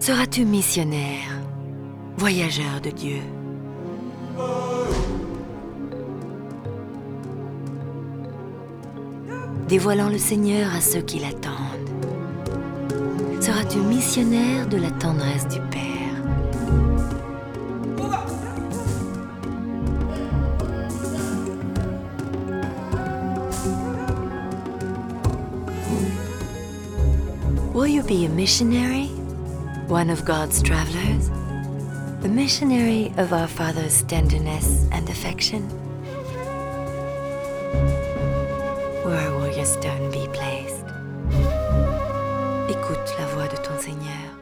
Seras-tu missionnaire, voyageur de Dieu? Dévoilant le Seigneur à ceux qui l'attendent. Seras-tu missionnaire de la tendresse du Père? Will you be a missionary? One of God's travelers? A missionary of our Father's tenderness and affection? Where will your stone be placed? Écoute la voix de ton Seigneur.